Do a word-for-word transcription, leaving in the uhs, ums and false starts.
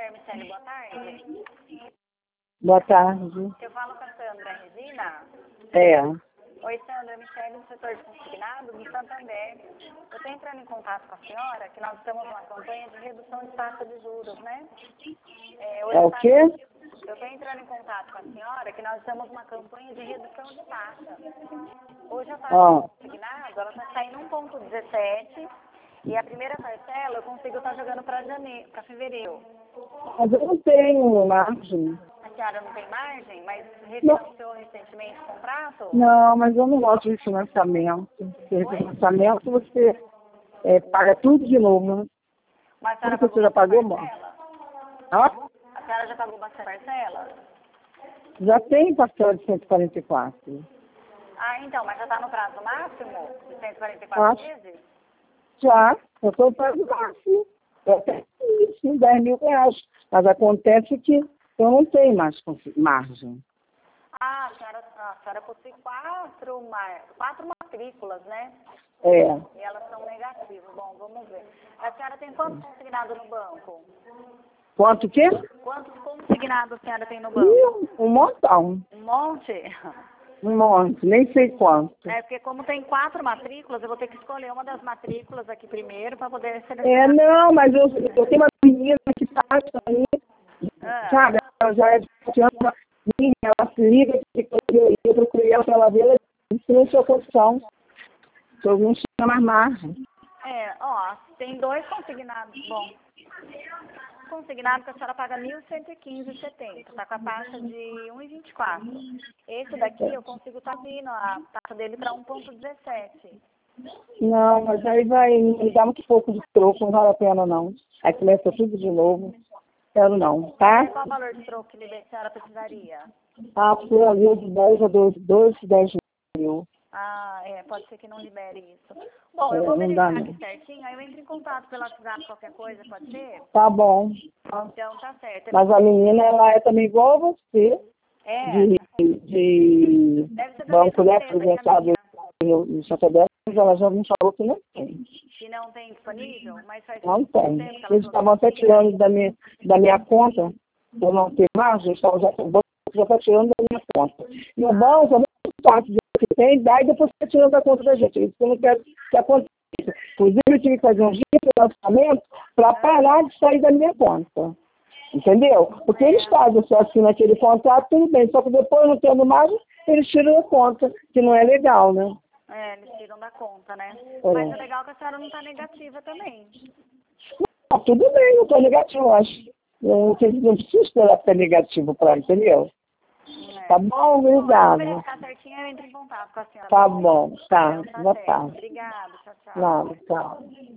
mulher, Michele, boa tarde. Boa tarde. Eu falo com a Sandra Regina. É. Oi, Sandra, Michele, do setor de consignado do Santander. Eu estou entrando em contato com a senhora, que nós estamos numa campanha de redução de taxa de juros, né? É, hoje É o tá- quê? Eu estou entrando em contato com a senhora, que nós estamos numa campanha de redução de taxa. Hoje a taxa Ó. de consignado, ela está saindo um vírgula dezessete e a primeira parcela eu consigo estar jogando para janeiro, para fevereiro. Mas eu não tenho margem. A senhora não tem margem, mas Não. refinanciou recentemente o contrato? Não, mas eu não gosto de financiamento. Porque financiamento você é, paga tudo de novo, né? Mas a senhora Tudo que você já pagou pagou, bastante mano. parcela? Ó, A senhora já pagou bastante parcela? já tem parcela de cento e quarenta e quatro. Ah, então, mas já está no prazo máximo de cento e quarenta e quatro Acho. meses? Já, eu estou pagando máximo. Eu tenho isso, dez mil reais. Mas acontece que eu não tenho mais consi- margem. Ah, a senhora, a senhora possui quatro, mar, quatro matrículas, né? É. E elas são negativas. Bom, vamos ver. A senhora tem quantos consignados no banco? Quanto que? Quantos consignados a senhora tem no banco? Ih, um montão. Um monte? Um monte, nem sei quanto. É, porque como tem quatro matrículas, eu vou ter que escolher uma das matrículas aqui primeiro para poder É, selecionar. não, mas eu, eu tenho uma menina que faz aí, Ah, sabe? Ela já é de sete anos, minha, ela se liga, eu, eu procurei ela para ela ver, ela disse não sua condição. Se eu não tinha mais margem. é, ó, tem dois consignados. Bom, consignado que a senhora paga mil cento e quinze reais e setenta centavos. Está com a taxa de um vírgula vinte e quatro. Esse daqui eu consigo estar vindo a taxa dele para um vírgula dezessete. Não, mas aí vai me dar muito pouco de troco, não vale a pena não. Aí começa tudo de novo. Quero não, tá? Qual o valor de troco que a senhora precisaria? Ah, por ali de dez a doze, doze, dez mil. Ah, é, pode ser que não libere isso. Bom, É, eu vou não dá verificar não. aqui certinho, aí eu entro em contato pelo WhatsApp, qualquer coisa, pode ser? Tá bom. Então tá certo. Mas a menina, ela é também igual a você, É, de, de deve ser da banco, mesma né, empresa que a apresentado minha, no Santander, mas ela já me falou que não tem. que não tem disponível, mas faz Não pouco tempo tem. que ela Eles falou estavam que até não tinha. tirando da minha, da minha conta, por não ter margem, eles estavam já, o banco já está tirando da minha conta. E o banco é muito fácil de que tem, dá e depois está tirando da conta da gente. Isso que eu não quero que aconteça. Inclusive, eu tive que fazer um refinanciamento para parar de sair da minha conta. Entendeu? Porque eles fazem, você assina aquele contrato, tudo bem, só que depois, não tendo margem, eles tiram a conta, que não é legal, né? É, eles tiram da conta, né? É. Mas é legal que a senhora não tá negativa também. Ah, tudo bem, eu estou negativo, eu acho. Eu não preciso não preciso esperar ficar negativo para, entendeu? É. Tá bom, Bom, eu vou obrigado. verificar certinho e eu entro em contato com a senhora. Tá bom, tá. Então tá Boa certo. tarde. Obrigada, tchau, tchau. Nada, tchau.